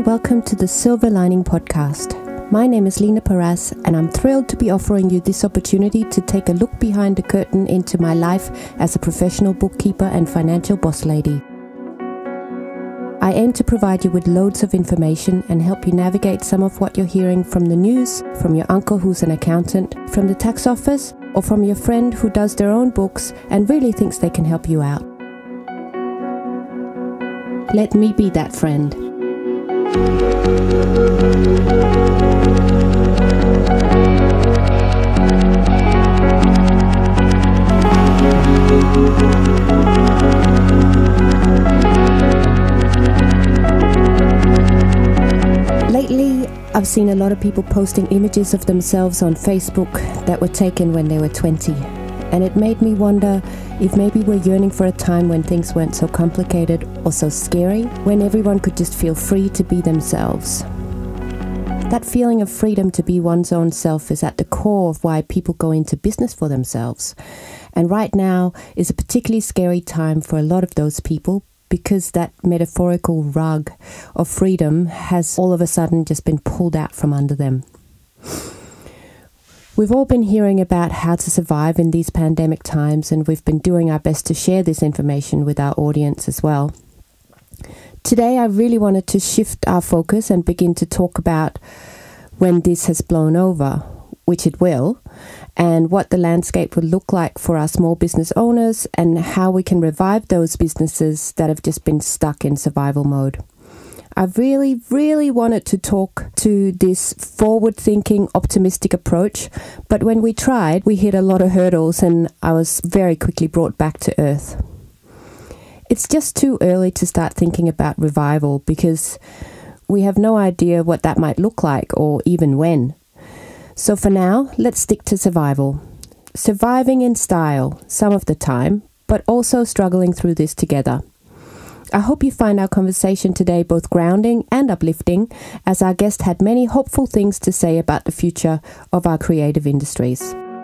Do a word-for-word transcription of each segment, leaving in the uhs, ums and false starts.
welcome to the Silver Lining Podcast. My name is Lena Paras, and I'm thrilled to be offering you this opportunity to take a look behind the curtain into my life as a professional bookkeeper and financial boss lady. I aim to provide you with loads of information and help you navigate some of what you're hearing from the news, from your uncle who's an accountant, from the tax office, or from your friend who does their own books and really thinks they can help you out. Let me be that friend. Lately, I've seen a lot of people posting images of themselves on Facebook that were taken when they were twenty. And it made me wonder if maybe we're yearning for a time when things weren't so complicated or so scary, when everyone could just feel free to be themselves. That feeling of freedom to be one's own self is at the core of why people go into business for themselves. And right now is a particularly scary time for a lot of those people because that metaphorical rug of freedom has all of a sudden just been pulled out from under them. We've all been hearing about how to survive in these pandemic times, and we've been doing our best to share this information with our audience as well. Today, I really wanted to shift our focus and begin to talk about when this has blown over, which it will, and what the landscape will look like for our small business owners and how we can revive those businesses that have just been stuck in survival mode. I really, really wanted to talk to this forward-thinking, optimistic approach, but when we tried, we hit a lot of hurdles and I was very quickly brought back to earth. It's just too early to start thinking about revival because we have no idea what that might look like or even when. So for now, let's stick to survival. Surviving in style, some of the time, but also struggling through this together. I hope you find our conversation today both grounding and uplifting, as our guest had many hopeful things to say about the future of our creative industries.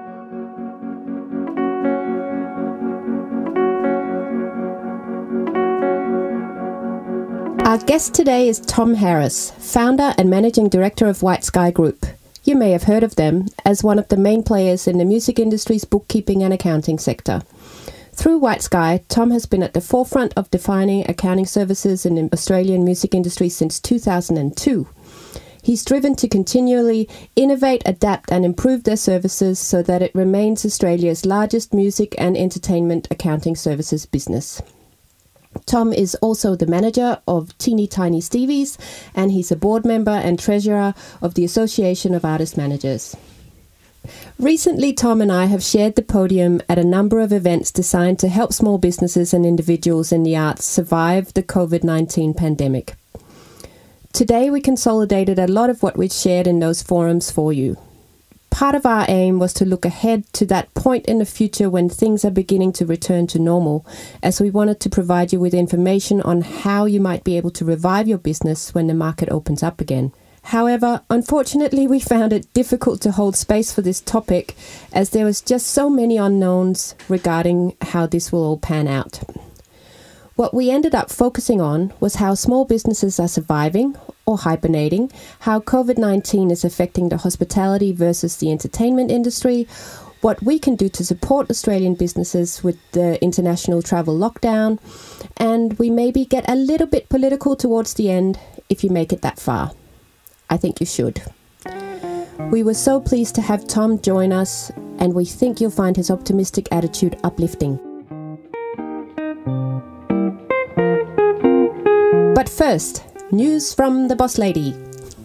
Our guest today is Tom Harris, founder and managing director of White Sky Group. You may have heard of them as one of the main players in the music industry's bookkeeping and accounting sector. Through White Sky, Tom has been at the forefront of defining accounting services in the Australian music industry since two thousand two. He's driven to continually innovate, adapt and improve their services so that it remains Australia's largest music and entertainment accounting services business. Tom is also the manager of Teeny Tiny Stevies, and he's a board member and treasurer of the Association of Artist Managers. Recently, Tom and I have shared the podium at a number of events designed to help small businesses and individuals in the arts survive the covid nineteen pandemic. Today, we consolidated a lot of what we've shared in those forums for you. Part of our aim was to look ahead to that point in the future when things are beginning to return to normal, as we wanted to provide you with information on how you might be able to revive your business when the market opens up again. However, unfortunately, we found it difficult to hold space for this topic as there was just so many unknowns regarding how this will all pan out. What we ended up focusing on was how small businesses are surviving or hibernating, how covid nineteen is affecting the hospitality versus the entertainment industry, what we can do to support Australian businesses with the international travel lockdown, and we maybe get a little bit political towards the end if you make it that far. I think you should. We were so pleased to have Tom join us, and we think you'll find his optimistic attitude uplifting. But first, news from the boss lady.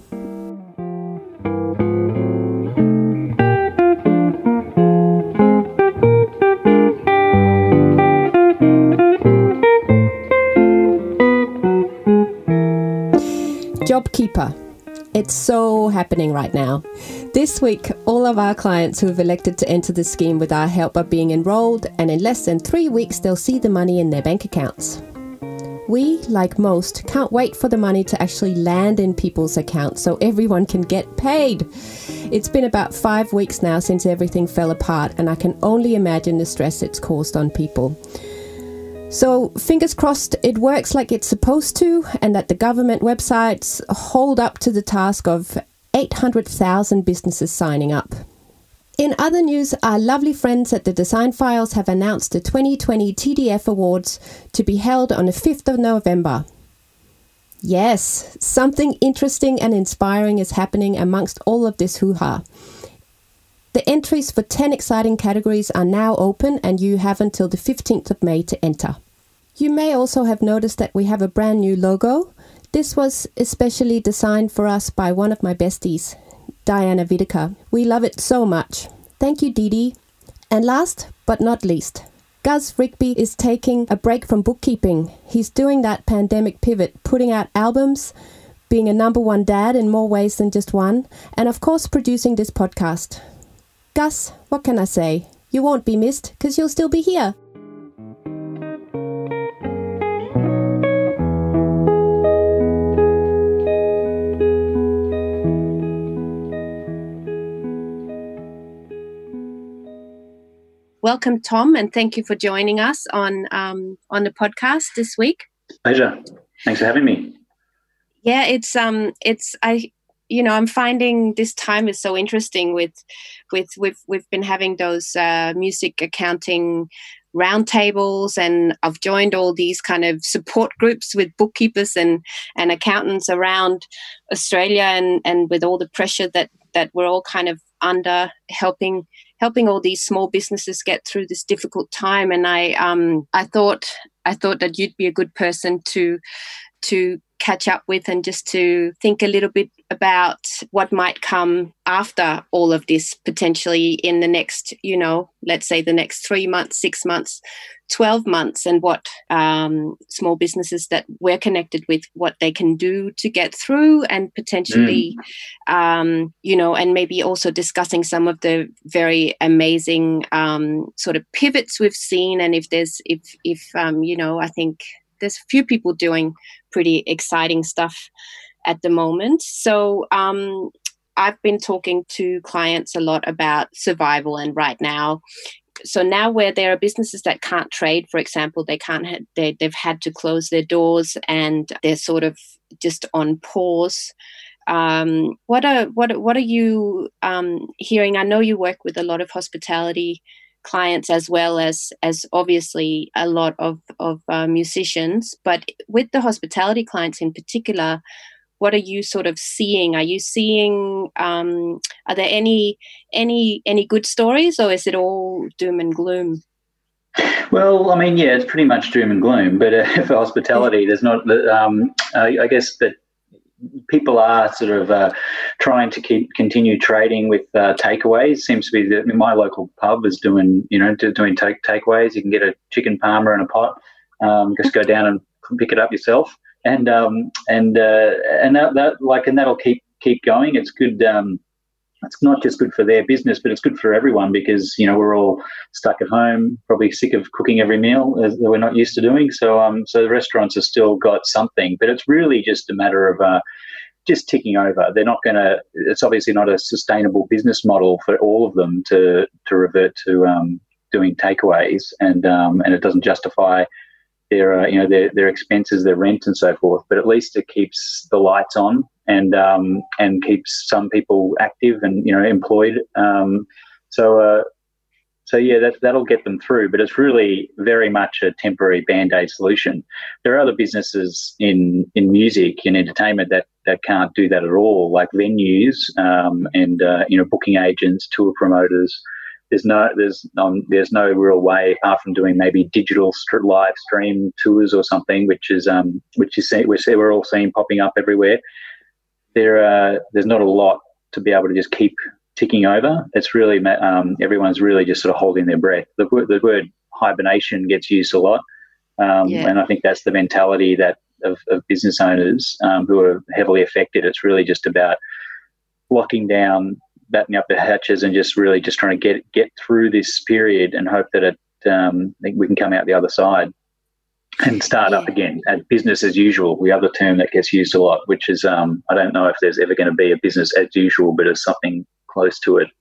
JobKeeper. It's so happening right now. This week, all of our clients who have elected to enter the scheme with our help are being enrolled, and in less than three weeks, they'll see the money in their bank accounts. We, like most, can't wait for the money to actually land in people's accounts so everyone can get paid. It's been about five weeks now since everything fell apart, and I can only imagine the stress it's caused on people. So fingers crossed it works like it's supposed to, and that the government websites hold up to the task of eight hundred thousand businesses signing up. In other news, our lovely friends at the Design Files have announced the twenty twenty T D F Awards to be held on the fifth of November. Yes, something interesting and inspiring is happening amongst all of this hoo-ha. The entries for ten exciting categories are now open, and you have until the fifteenth of May to enter. You may also have noticed that we have a brand new logo. This was especially designed for us by one of my besties, Diana Whittaker. We love it so much. Thank you, Dee Dee. And last but not least, Gus Rigby is taking a break from bookkeeping. He's doing that pandemic pivot, putting out albums, being a number one dad in more ways than just one, and of course producing this podcast. Gus, what can I say? You won't be missed because you'll still be here. Welcome, Tom, and thank you for joining us on um, on the podcast this week. Pleasure. Thanks for having me. Yeah, it's um, it's I. You know, I'm finding this time is so interesting with, with we've we've been having those uh, music accounting roundtables, and I've joined all these kind of support groups with bookkeepers and, and accountants around Australia, and, and with all the pressure that, that we're all kind of under, helping helping all these small businesses get through this difficult time. And I um I thought I thought that you'd be a good person to to catch up with, and just to think a little bit about what might come after all of this, potentially in the next, you know, let's say the next three months, six months, twelve months, and what um, small businesses that we're connected with, what they can do to get through, and potentially, mm. um, you know, and maybe also discussing some of the very amazing um, sort of pivots we've seen. And if there's, if, if um, you know, I think there's a few people doing pretty exciting stuff at the moment. So um, I've been talking to clients a lot about survival, and right now, so now where there are businesses that can't trade, for example, they can't, ha- they, they've had to close their doors and they're sort of just on pause. Um, what are what what are you um, hearing? I know you work with a lot of hospitality clients, as well as as obviously a lot of of uh, musicians, but with the hospitality clients in particular, what are you sort of seeing? Are you seeing um, are there any any any good stories, or is it all doom and gloom? Well, I mean, yeah, it's pretty much doom and gloom, but uh, for hospitality, there's not. Um, I, I guess that people are sort of uh, trying to keep continue trading with uh, takeaways. Seems to be that my local pub is doing, you know, doing take takeaways. You can get a chicken parma in a pot. Um, just go down and pick it up yourself, and um, and uh, and that, that like and that'll keep keep going. It's good. Um, it's not just good for their business, but it's good for everyone, because you know we're all stuck at home, probably sick of cooking every meal that we're not used to doing. So um, so the restaurants have still got something, but it's really just a matter of uh, just ticking over. They're not going to. It's obviously not a sustainable business model for all of them to to revert to um, doing takeaways, and um, and it doesn't justify their uh, you know their their expenses, their rent, and so forth. But at least it keeps the lights on, and um, and keeps some people active and you know employed. Um, so uh, so yeah, that that'll get them through. But it's really very much a temporary band-aid solution. There are other businesses in in music and entertainment that that can't do that at all, like venues um, and uh, you know booking agents, tour promoters. There's no there's um, there's no real way, apart from doing maybe digital st- live stream tours or something, which is um which is we're we're all seeing popping up everywhere. There uh, there's not a lot to be able to just keep ticking over. It's really um, everyone's really just sort of holding their breath. The word, the word hibernation gets used a lot, um, yeah. and I think that's the mentality that of, of business owners um, who are heavily affected. It's really just about locking down, battening up the hatches, and just really just trying to get get through this period and hope that it um, we can come out the other side and start yeah. up again at business as usual. The other term that gets used a lot, which is um, I don't know if there's ever going to be a business as usual, but it's something close to it.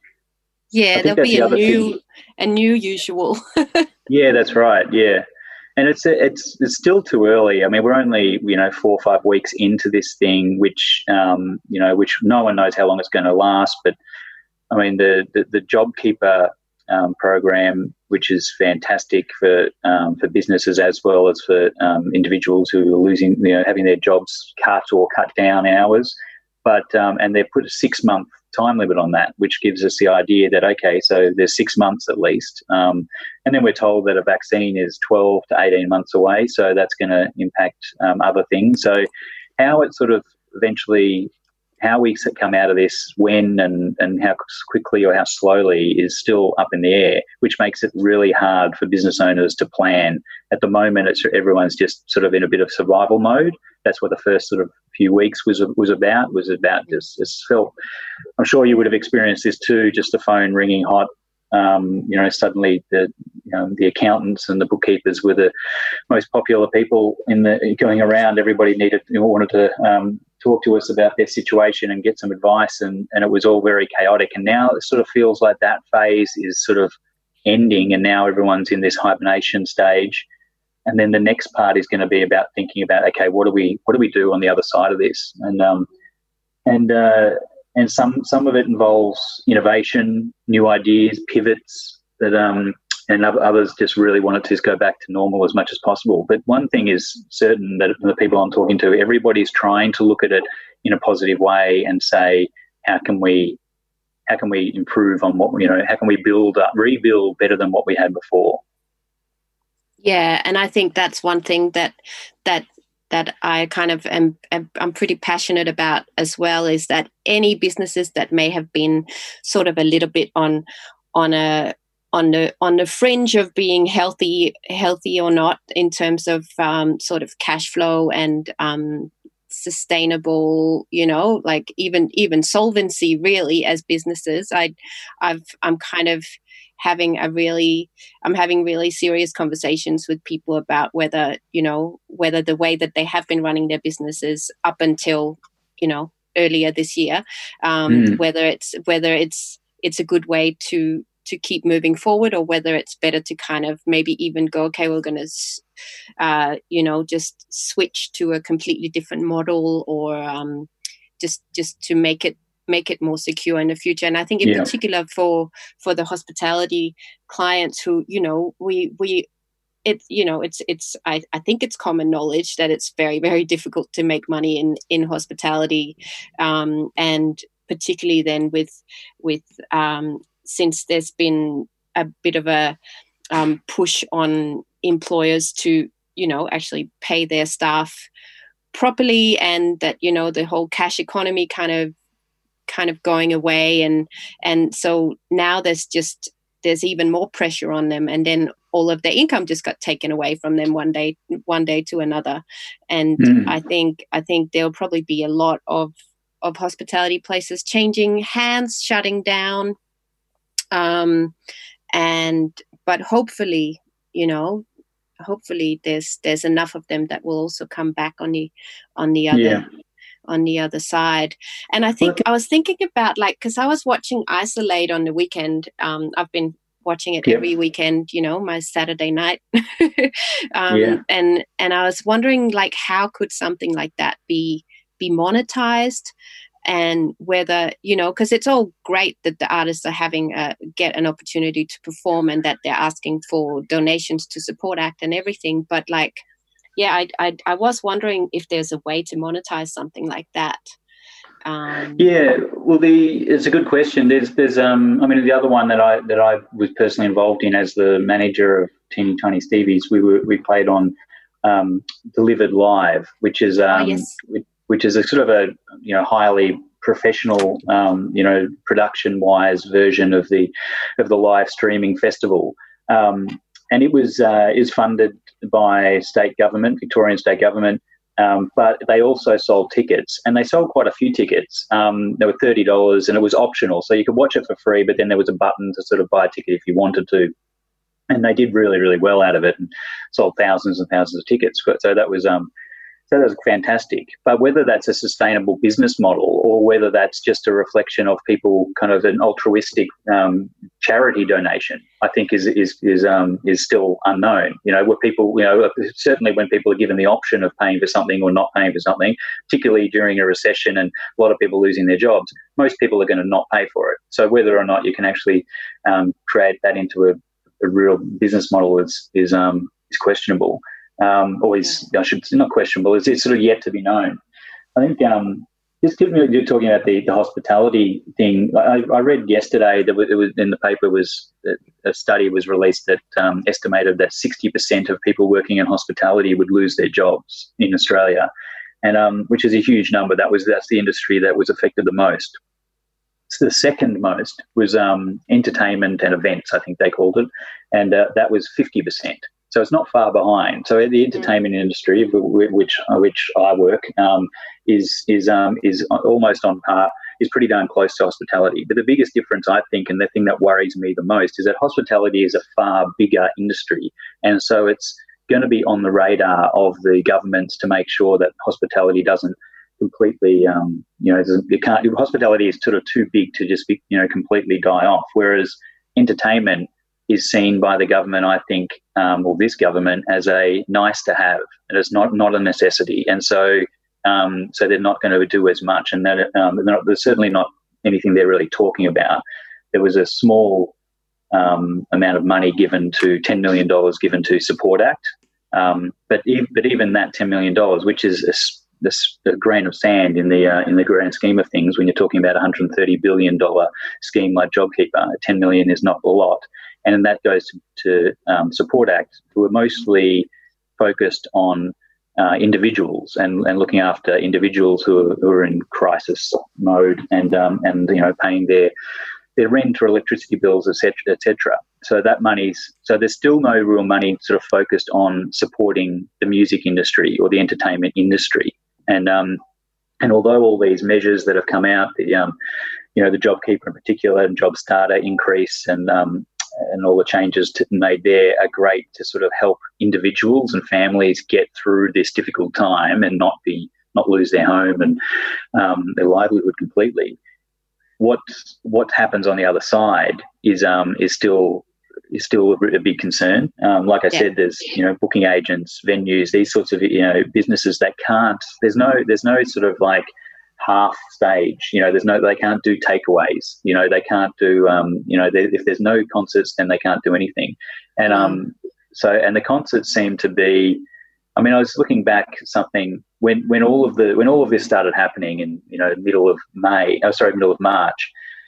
Yeah, there'll be the a new thing. a new usual. Yeah, that's right. Yeah. and it's it's it's still too early. I mean, we're only you know four or five weeks into this thing, which um, you know, which no one knows how long it's going to last. But I mean, the the, the JobKeeper um, program, which is fantastic for um, for businesses as well as for um, individuals who are losing, you know, having their jobs cut or cut down hours. But um, and they've put a six month time limit on that, which gives us the idea that okay, so there's six months at least, um, and then we're told that a vaccine is twelve to eighteen months away, so that's going to impact um, other things. So how it sort of eventually, how we come out of this, when and and how quickly or how slowly is still up in the air, which makes it really hard for business owners to plan. At the moment, it's everyone's just sort of in a bit of survival mode. That's what the first sort of few weeks was was about. Was about just, just felt. I'm sure you would have experienced this too. Just the phone ringing hot. Um, you know, suddenly the you know, the accountants and the bookkeepers were the most popular people in the going around. Everybody needed you know, wanted to um, talk to us about their situation and get some advice, and and it was all very chaotic. And now it sort of feels like that phase is sort of ending, and now everyone's in this hibernation stage. And then the next part is going to be about thinking about, okay, what do we what do we do on the other side of this? And um, and uh, and some some of it involves innovation, new ideas, pivots that um, and others just really want it to just go back to normal as much as possible. But one thing is certain, that the people I'm talking to, everybody's trying to look at it in a positive way and say, how can we how can we improve on what you know? How can we build up, rebuild better than what we had before? Yeah, and I think that's one thing that that that I kind of am, am I'm pretty passionate about as well, is that any businesses that may have been sort of a little bit on on a on the on the fringe of being healthy healthy or not in terms of um, sort of cash flow and um, sustainable, you know, like even even solvency really as businesses. I I've I'm kind of having a really, I'm having really serious conversations with people about whether, you know, whether the way that they have been running their businesses up until, you know, earlier this year, um, mm. whether it's, whether it's, it's a good way to, to keep moving forward, or whether it's better to kind of maybe even go, okay, we're going to, uh, you know, just switch to a completely different model, or um, just, just to make it, make it more secure in the future. And I think in yeah. particular for for the hospitality clients who, you know, we we it's you know it's it's I, I think it's common knowledge that it's very, very difficult to make money in in hospitality, um, and particularly then with with um, since there's been a bit of a um, push on employers to, you know, actually pay their staff properly, and that, you know, the whole cash economy kind of kind of going away, and and so now there's just there's even more pressure on them, and then all of their income just got taken away from them one day one day to another. And mm. I think I think there'll probably be a lot of of hospitality places changing hands, shutting down, um and but hopefully, you know, hopefully there's there's enough of them that will also come back on the on the other yeah. on the other side. And I think I was thinking about, like, because I was watching Isolate on the weekend. Um, I've been watching it yep. every weekend, you know, my Saturday night. um, yeah. And and I was wondering, like, how could something like that be be monetized, and whether, you know, because it's all great that the artists are having a, get an opportunity to perform, and that they're asking for donations to Support Act and everything, but like, yeah, I, I I was wondering if there's a way to monetize something like that. Um, yeah, well, the it's a good question. There's there's um I mean, the other one that I that I was personally involved in as the manager of Teeny Tiny Stevies, we were we played on um, Delivered Live, which is um oh, yes. which is a sort of a you know highly professional um you know production wise version of the of the live streaming festival. Um, And it was uh, is funded by state government, Victorian state government, um, but they also sold tickets, and they sold quite a few tickets. Um, they were thirty dollars, and it was optional, so you could watch it for free, but then there was a button to sort of buy a ticket if you wanted to. And they did really, really well out of it, and sold thousands and thousands of tickets. So that was um, So that's fantastic. But whether that's a sustainable business model or whether that's just a reflection of people kind of an altruistic um, charity donation, I think is is is um, is still unknown. You know, where people, you know, certainly when people are given the option of paying for something or not paying for something, particularly during a recession and a lot of people losing their jobs, most people are going to not pay for it. So whether or not you can actually um, create that into a, a real business model is is um, is questionable. Um, always, I should not questionable. It's, it's sort of yet to be known. I think um, just you're talking about the, the hospitality thing. I, I read yesterday that it was in the paper was a study was released that um, estimated that sixty percent of people working in hospitality would lose their jobs in Australia, and um, which is a huge number. That was that's the industry that was affected the most. So the second most was um, entertainment and events, I think they called it, and uh, that was fifty percent. So it's not far behind. So the entertainment industry, which which I work, um, is is um, is almost on par, is pretty darn close to hospitality. But the biggest difference, I think, and the thing that worries me the most, is that hospitality is a far bigger industry, and so it's going to be on the radar of the governments to make sure that hospitality doesn't completely, um, you know, you can't. Hospitality is sort of too big to just be, you know, completely die off. Whereas entertainment is seen by the government, I think, um, or this government, as a nice to have, and it's not not a necessity. And so, um, so they're not going to do as much, and that um, not, there's certainly not anything they're really talking about. There was a small um, amount of money given to ten million dollars given to Support Act, um, but even, but even that ten million dollars, which is a, a, a grain of sand in the uh, in the grand scheme of things, when you're talking about a one hundred thirty billion dollars scheme like JobKeeper, ten million dollars is not a lot. And that goes to, to um, Support Act, who are mostly focused on uh, individuals and, and looking after individuals who are, who are in crisis mode and um, and you know paying their their rent or electricity bills, et cetera, et cetera. So that money's so there's still no real money sort of focused on supporting the music industry or the entertainment industry. And um and although all these measures that have come out, the um you know the JobKeeper in particular and JobStarter increase and um and all the changes to, made there are great to sort of help individuals and families get through this difficult time and not be not lose their home and um, their livelihood completely. What what happens on the other side is um, is still is still a big concern. Um, like I yeah. said, there's you know booking agents, venues, these sorts of you know businesses that can't. There's no there's no sort of like half stage, you know, there's no, they can't do takeaways, you know, they can't do, um, you know, they, if there's no concerts, then they can't do anything. And um, so, and the concerts seem to be, I mean, I was looking back at something when, when all of the, when all of this started happening in, you know, middle of May, oh, sorry, middle of March,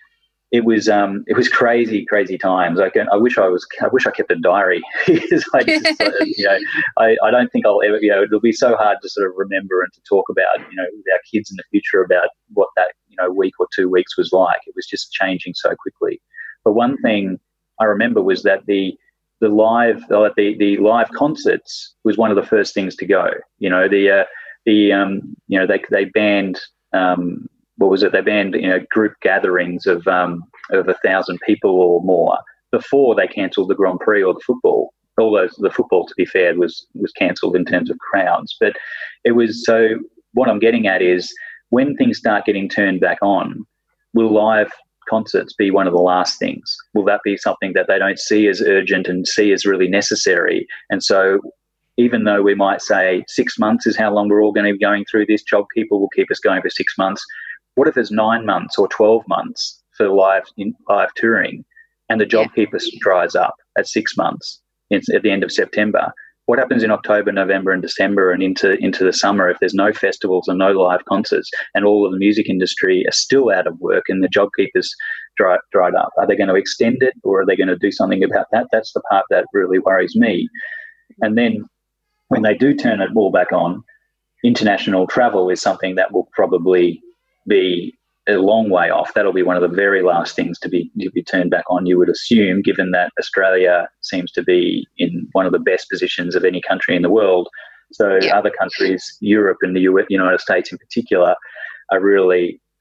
it was, um, it was crazy, crazy times. I can, I wish I was, I wish I kept a diary. It's like, just, uh, you know, I, I don't think I'll ever, you know, it'll be so hard to sort of remember and to talk about, you know, with our kids in the future about what that, you know, week or two weeks was like. It was just changing so quickly. But one thing I remember was that the, the live, uh, the, the live concerts was one of the first things to go. You know, the, uh, the, um, you know, they, they banned, um, what was it? They banned, you know, group gatherings of um, of a thousand people or more before they cancelled the Grand Prix or the football. Although the football, to be fair, was was cancelled in terms of crowds. But it was so. What I'm getting at is when things start getting turned back on, will live concerts be one of the last things? Will that be something that they don't see as urgent and see as really necessary? And so, even though we might say six months is how long we're all going to be going through this, JobKeeper will keep us going for six months. What if it's nine months or twelve months for live in, live touring, and the JobKeeper yeah. dries up at six months? It's at the end of September. What happens in October, November, and December, and into into the summer if there's no festivals and no live concerts, and all of the music industry are still out of work and the JobKeeper's dry, dried up? Are they going to extend it, or are they going to do something about that? That's the part that really worries me. And then when they do turn it all back on, international travel is something that will probably be a long way off. That'll be one of the very last things to be to be turned back on, you would assume, given that Australia seems to be in one of the best positions of any country in the world. So yeah. other countries, Europe and the U S, United States in particular, are really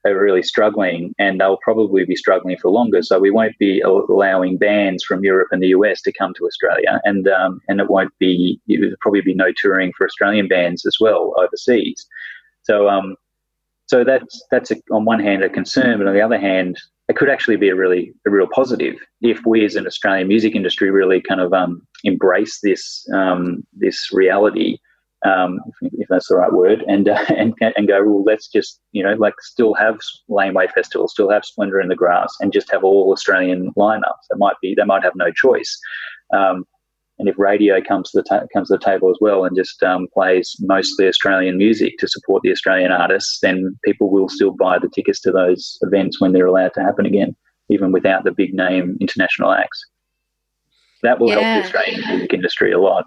are really struggling, and they'll probably be struggling for longer. So we won't be allowing bands from Europe and the U S to come to Australia, and um, and it won't be, there'll probably be no touring for Australian bands as well overseas. So um, so that's that's a, on one hand a concern, but on the other hand, it could actually be a really a real positive if we as an Australian music industry really kind of um, embrace this um, this reality. Um, if, if that's the right word, and uh, and and go, well, let's just, you know, like still have Laneway Festival, still have Splendour in the Grass, and just have all Australian lineups. That might be, they might have no choice. Um, and if radio comes to the ta- comes to the table as well, and just um, plays mostly Australian music to support the Australian artists, then people will still buy the tickets to those events when they're allowed to happen again, even without the big name international acts. That will Yeah. help the Australian music industry a lot.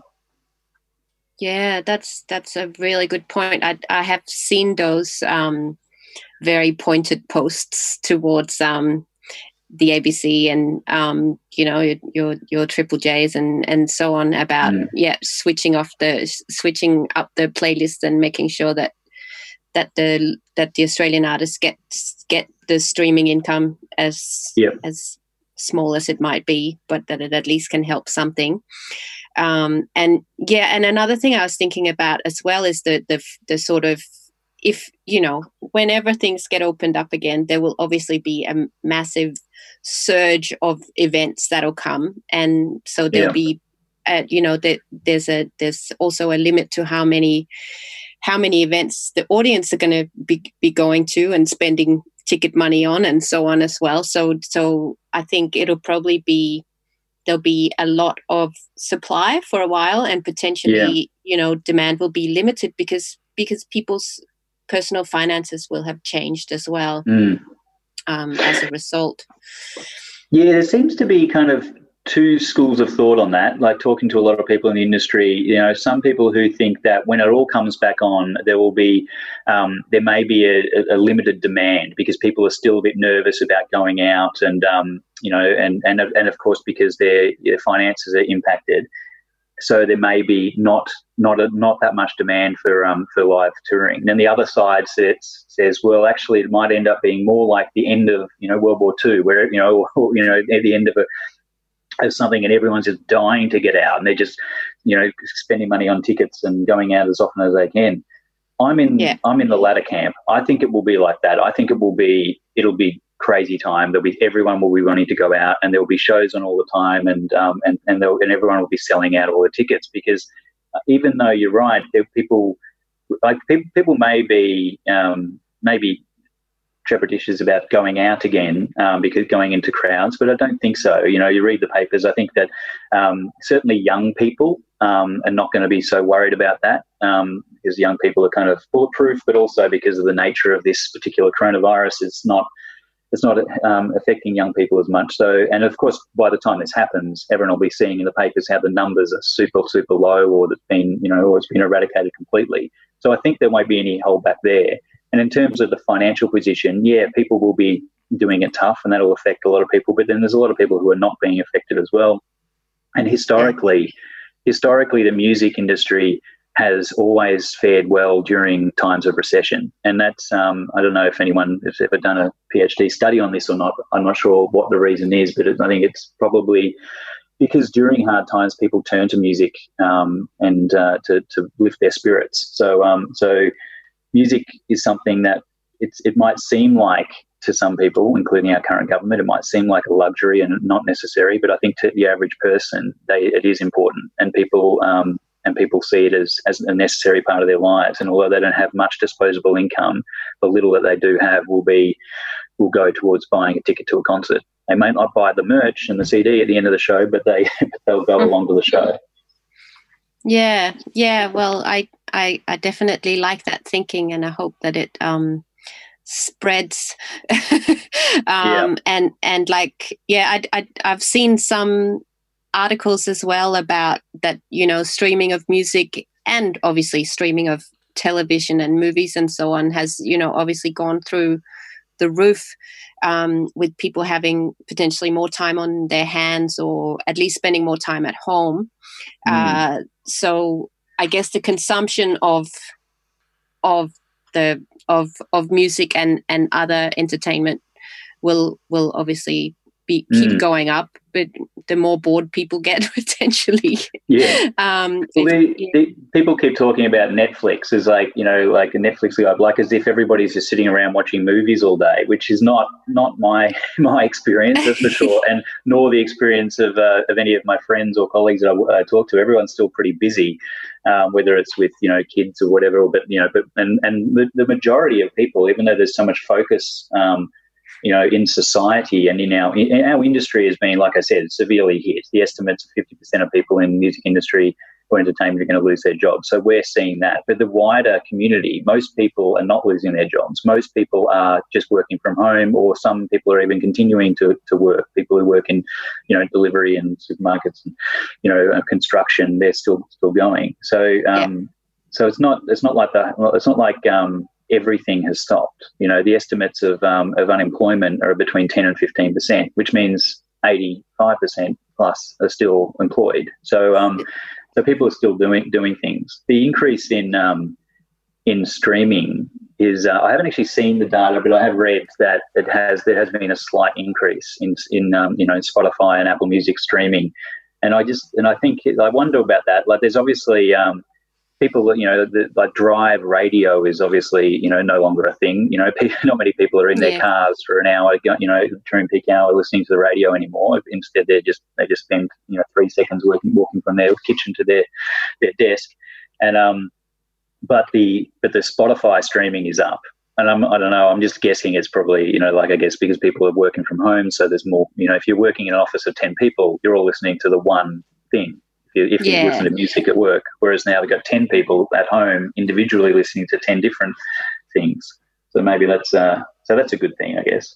Yeah, that's that's a really good point. I I have seen those um, very pointed posts towards um, the A B C and um, you know, your, your your Triple J's and and so on about mm. yeah switching off the switching up the playlist and making sure that that the that the Australian artists get get the streaming income as yep. as small as it might be, but that it at least can help something. Um, and yeah, and another thing I was thinking about as well is the the the sort of, if, you know, whenever things get opened up again, there will obviously be a massive surge of events that'll come, and so there'll yeah. be, uh, you know, that there's a there's also a limit to how many how many events the audience are going to be be going to and spending ticket money on, and so on as well. So so I think it'll probably be. There'll be a lot of supply for a while, and potentially, yeah. you know, demand will be limited because because people's personal finances will have changed as well mm. um, as a result. Yeah, there seems to be kind of two schools of thought on that, like talking to a lot of people in the industry. You know, some people who think that when it all comes back on, there will be, um, there may be a, a limited demand because people are still a bit nervous about going out, and um, you know, and and and of course because their, their finances are impacted, so there may be not not a, not that much demand for um for live touring. And then the other side says says well, actually, it might end up being more like the end of, you know, World War Two, where, you know, or, you know, at the end of a as something, and everyone's just dying to get out, and they're just, you know, spending money on tickets and going out as often as they can. I'm in yeah. I'm in the latter camp. I think it will be like that. I think it will be it'll be crazy time. There'll be everyone will be wanting to go out, and there will be shows on all the time, and um and and, and everyone will be selling out all the tickets, because uh, even though you're right, there people like people, people may be um maybe trepidatious about going out again, um, because going into crowds, but I don't think so. You know, you read the papers, I think that um, certainly young people um, are not going to be so worried about that, um, because young people are kind of bulletproof, but also because of the nature of this particular coronavirus, it's not it's not um, affecting young people as much. So, and of course, by the time this happens, everyone will be seeing in the papers how the numbers are super, super low, or that's been, you know, or it's been eradicated completely. So I think there won't be any holdback there. And in terms of the financial position, yeah, people will be doing it tough, and that will affect a lot of people. But then there's a lot of people who are not being affected as well. And historically, historically, the music industry has always fared well during times of recession. And that's, um, I don't know if anyone has ever done a PhD study on this or not. I'm not sure what the reason is, but I think it's probably because during hard times, people turn to music um, and uh, to, to lift their spirits. So, um, so music is something that it's, it might seem like, to some people, including our current government, it might seem like a luxury and not necessary, but I think to the average person, they, it is important, and people um, and people see it as, as a necessary part of their lives. And although they don't have much disposable income, the little that they do have will be will go towards buying a ticket to a concert. They may not buy the merch and the C D at the end of the show, but they they'll go along to the show. Yeah, yeah. Well, I I, I definitely like that thinking, and I hope that it um. spreads um yeah. and and like yeah I, I I've seen some articles as well about that, you know, streaming of music and obviously streaming of television and movies and so on has, you know, obviously gone through the roof, um with people having potentially more time on their hands, or at least spending more time at home. mm. Uh so I guess the consumption of of the of of music and and other entertainment will will obviously be keep mm. going up, but the more bored people get potentially. Yeah. um, well, it, the, the, people keep talking about Netflix as like, you know, like a Netflix club, like as if everybody's just sitting around watching movies all day, which is not not my my experience, that's for sure, and nor the experience of uh, of any of my friends or colleagues that I, I talk to. Everyone's still pretty busy, um, whether it's with, you know, kids or whatever. But you know, but and and the, the majority of people, even though there's so much focus, um, you know, in society and in our in our industry has been, like I said, severely hit. The estimates of fifty percent of people in the music industry or entertainment are going to lose their jobs. So we're seeing that. But the wider community, most people are not losing their jobs. Most people are just working from home, or some people are even continuing to, to work. People who work in, you know, delivery and supermarkets and, you know, construction, they're still still going. So um, yeah. so it's not it's not like the it's not like um, everything has stopped. You know, the estimates of um, of unemployment are between ten and fifteen percent, which means eighty-five percent plus are still employed. So um, so people are still doing doing things. The increase in um, in streaming is uh, I haven't actually seen the data, but I have read that it has there has been a slight increase in in um, you know, Spotify and Apple Music streaming, and I just and I think I wonder about that. Like, there's obviously um, people, you know, the, like drive radio is obviously, you know, no longer a thing. You know, people, not many people are in their yeah. cars for an hour, you know, during peak hour listening to the radio anymore. Instead, they're just they just spend, you know, three seconds working, walking from their kitchen to their their desk. And um, but the but the Spotify streaming is up, and I'm I don't know. I'm just guessing it's probably, you know, like I guess because people are working from home, so there's more. You know, if you're working in an office of ten people, you're all listening to the one thing. If you yeah. listen to music at work, whereas now we've got ten people at home individually listening to ten different things. So maybe that's uh, so that's a good thing, I guess.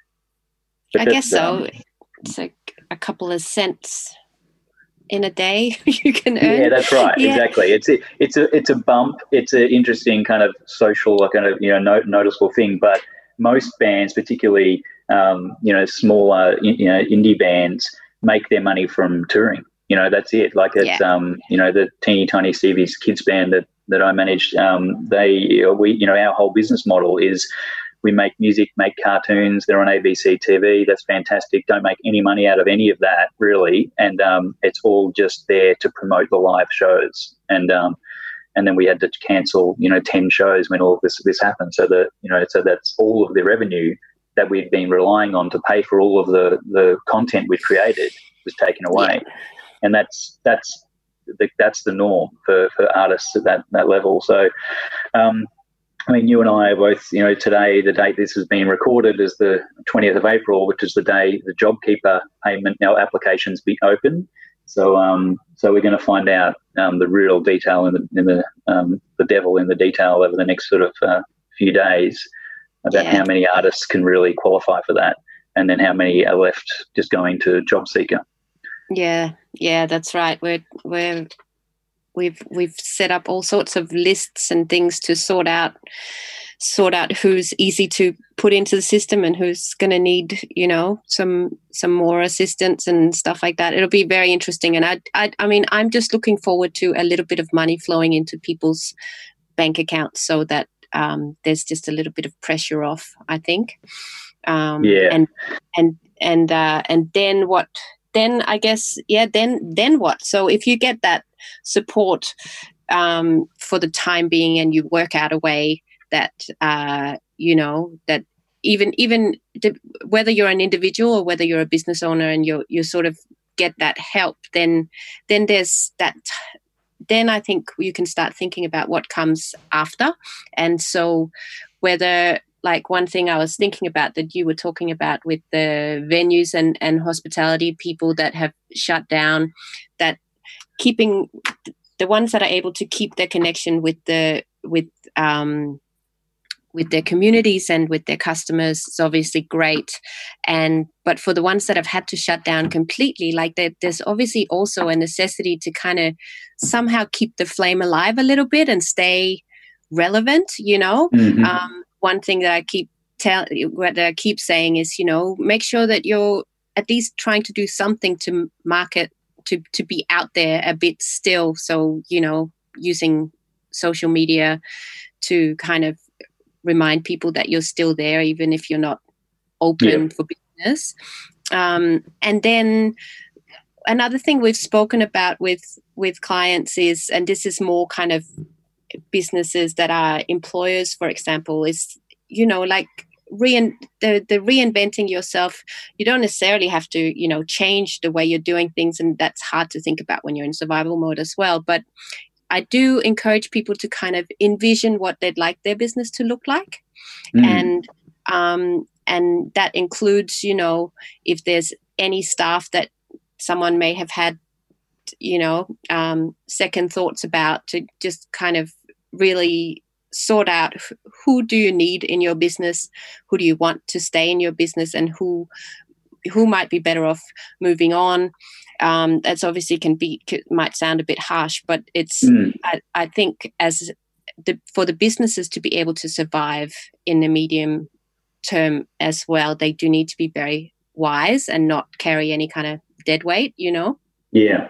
But I guess so. Um, it's like a couple of cents in a day you can earn. Yeah, that's right. Yeah. Exactly. It's a, it's a it's a bump. It's an interesting kind of social, kind of, you know, no, noticeable thing. But most bands, particularly um, you know, smaller, you know, indie bands, make their money from touring. You know, that's it. Like it's, yeah. um, you know, the Teeny Tiny Stevie's kids band that, that I managed, um, they, we, you know, our whole business model is we make music, make cartoons. They're on A B C T V. That's fantastic. Don't make any money out of any of that, really. And um, it's all just there to promote the live shows. And um, and then we had to cancel, you know, ten shows when all of this, this happened. So that, you know, so that's all of the revenue that we'd been relying on to pay for all of the, the content we'd created was taken away. Yeah. And that's that's the, that's the norm for, for artists at that, that level. So, um, I mean, you and I are both, you know, today, the date this has been recorded is the twentieth of April, which is the day the JobKeeper payment now applications be open. So, um, so we're going to find out um, the real detail in the in the um, the devil in the detail over the next sort of uh, few days about yeah. how many artists can really qualify for that, and then how many are left just going to JobSeeker. Yeah, yeah, that's right. We're we're we've we've set up all sorts of lists and things to sort out sort out who's easy to put into the system and who's going to need, you know, some some more assistance and stuff like that. It'll be very interesting, and I I I mean, I'm just looking forward to a little bit of money flowing into people's bank accounts so that um, there's just a little bit of pressure off, I think. Um, yeah, and and and uh, and then what? Then I guess, yeah, then then what? So if you get that support um, for the time being and you work out a way that, uh, you know, that even even the, whether you're an individual or whether you're a business owner and you you sort of get that help, then then there's that, then I think you can start thinking about what comes after. And so whether, like one thing I was thinking about that you were talking about with the venues and, and hospitality people that have shut down, that keeping the ones that are able to keep their connection with the with um, with their communities and with their customers is obviously great. And but for the ones that have had to shut down completely, like there, there's obviously also a necessity to kind of somehow keep the flame alive a little bit and stay relevant, you know. Mm-hmm. Um, one thing that I keep tell that I keep saying is, you know, make sure that you're at least trying to do something to market, to to be out there a bit still. So, you know, using social media to kind of remind people that you're still there, even if you're not open Yeah. for business. Um, and then another thing we've spoken about with with clients is, and this is more kind of businesses that are employers, for example, is, you know, like rein, the, the reinventing yourself. You don't necessarily have to, you know, change the way you're doing things, and that's hard to think about when you're in survival mode as well. But I do encourage people to kind of envision what they'd like their business to look like. Mm. And um, and that includes, you know, if there's any staff that someone may have had, you know, um, second thoughts about, to just kind of really sort out who do you need in your business, who do you want to stay in your business, and who who might be better off moving on. Um, that's obviously can be might sound a bit harsh, but it's mm. I, I think as the, for the businesses to be able to survive in the medium term as well, they do need to be very wise and not carry any kind of dead weight, you know? Yeah.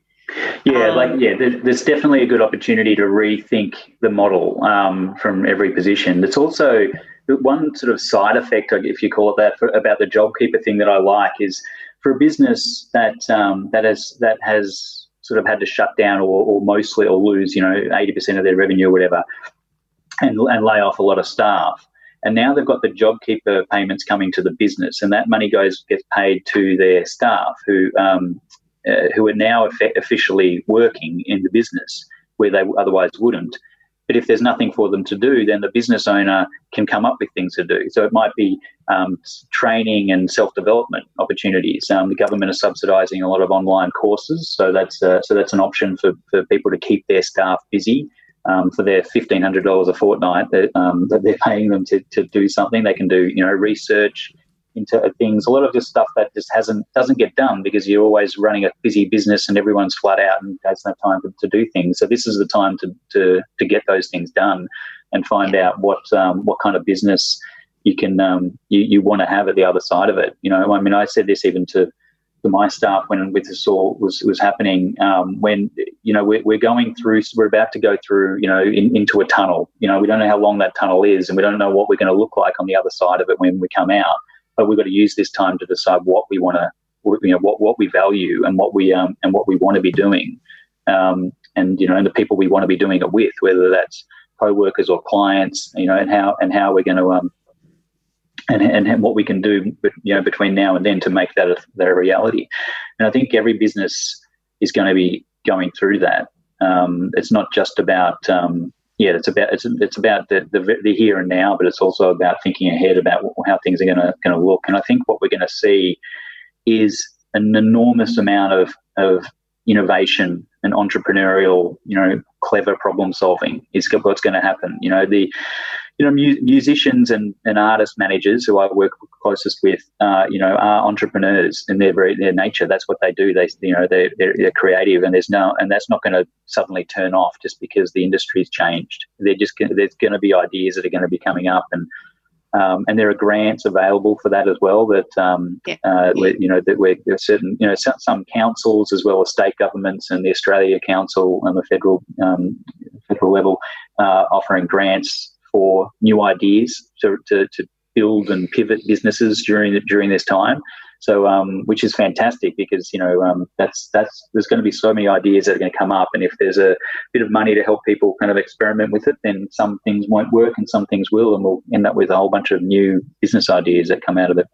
Yeah, um, like, yeah, there's, there's definitely a good opportunity to rethink the model um, from every position. It's also one sort of side effect, if you call it that, for, about the JobKeeper thing that I like is for a business that um, that has that has sort of had to shut down or, or mostly or lose, you know, eighty percent of their revenue or whatever, and, and lay off a lot of staff. And now they've got the JobKeeper payments coming to the business, and that money goes gets paid to their staff who um, uh, who are now effect- officially working in the business where they otherwise wouldn't. But if there's nothing for them to do, then the business owner can come up with things to do. So it might be um, training and self-development opportunities. Um, the government is subsidising a lot of online courses, so that's uh, so that's an option for, for people to keep their staff busy. Um, for their fifteen hundred dollars a fortnight that, um, that they're paying them to, to do something. They can do, you know, research into things. A lot of just stuff that just hasn't doesn't get done because you're always running a busy business and everyone's flat out and has no time to, to do things. So this is the time to to, to get those things done and find out what um, what kind of business you can um, you, you want to have at the other side of it. You know, I mean, I said this even to to my staff when with this all was was happening. Um, when you know we're, we're going through, we're about to go through, you know, in, into a tunnel. You know, we don't know how long that tunnel is, and we don't know what we're going to look like on the other side of it when we come out. But we've got to use this time to decide what we want to, you know, what what we value and what we um and what we want to be doing, um, and you know, and the people we want to be doing it with, whether that's co-workers or clients, you know, and how and how we're going to um. And, and and what we can do, you know, between now and then to make that a, that a reality. And I think every business is going to be going through that. Um, it's not just about, um, yeah, it's about it's it's about the, the the here and now, but it's also about thinking ahead about how things are going to going to look. And I think what we're going to see is an enormous amount of of innovation and entrepreneurial, you know, clever problem solving is what's going to happen. You know, the You know, mu- musicians and, and artist managers who I work closest with, uh, you know, are entrepreneurs in their very their nature. That's what they do. They, you know, they're, they're, they're creative, and there's no, and that's not going to suddenly turn off just because the industry's changed. They're just gonna, there's going to be ideas that are going to be coming up, and um, and there are grants available for that as well. That um, yeah. uh, where, you know, that where there are certain, you know, some, some councils as well as state governments and the Australia Council and the federal um, federal level uh, offering grants for new ideas to, to, to build and pivot businesses during during this time. So, um, which is fantastic because, you know, um, that's that's there's going to be so many ideas that are going to come up, and if there's a bit of money to help people kind of experiment with it, then some things won't work and some things will, and we'll end up with a whole bunch of new business ideas that come out of it.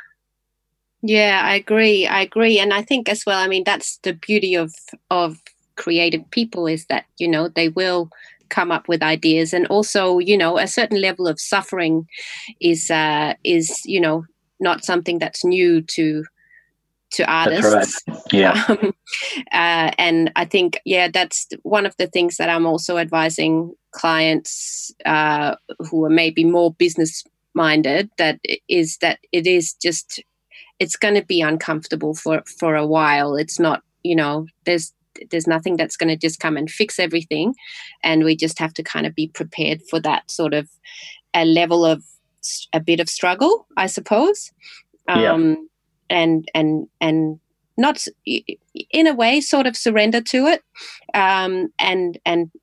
Yeah, I agree. I agree, and I think as well. I mean, that's the beauty of of creative people is that, you know, they will come up with ideas, and also, you know, a certain level of suffering is uh is you know not something that's new to to artists. That's right. Yeah. um, uh, and I think yeah that's one of the things that I'm also advising clients uh who are maybe more business minded, that is that it is just it's going to be uncomfortable for for a while. It's not, you know, there's There's nothing that's going to just come and fix everything, and we just have to kind of be prepared for that sort of a level of a bit of struggle, I suppose. Um, yeah. And and and not in a way sort of surrender to it, um, and and